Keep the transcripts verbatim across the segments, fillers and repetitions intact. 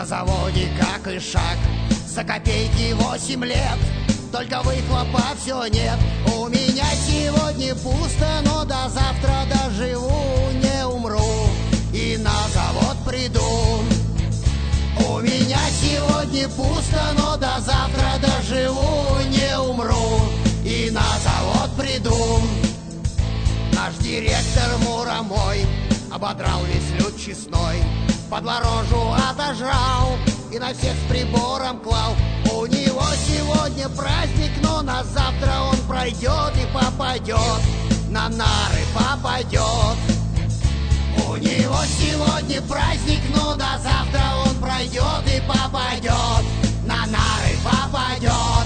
заводе как и шаг, за копейки восемь лет, только выхлопа все нет. У меня сегодня пусто, но до завтра доживу, не умру и на завод приду. У меня сегодня пусто, но до завтра доживу, не умру и на завод приду. Наш директор Муромой ободрал весь люд честной, подворожу отожрал и на всех с прибором клал. У него сегодня праздник, но на завтра он пройдет и попадет, на нары попадет. У него сегодня праздник, но до завтра он пройдет и попадет, на нары попадет.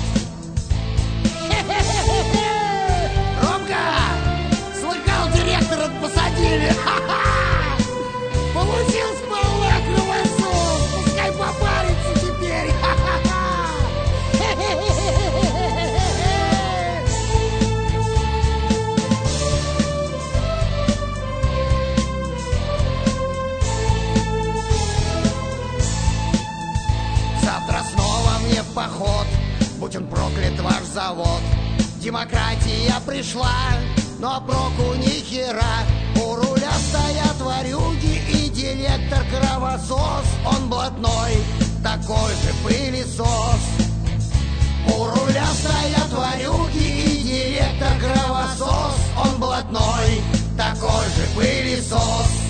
Ромка, слыхал, директора посадили. Получил с полной кровосос, пускай попарится теперь. Завтра снова мне в поход, будь он проклят ваш завод. Демократия пришла, но проку ни хера. У руля стоят ворюги и директор кровосос. Он блатной, такой же пылесос. У руля стоят ворюги и директор кровосос. Он блатной, такой же пылесос.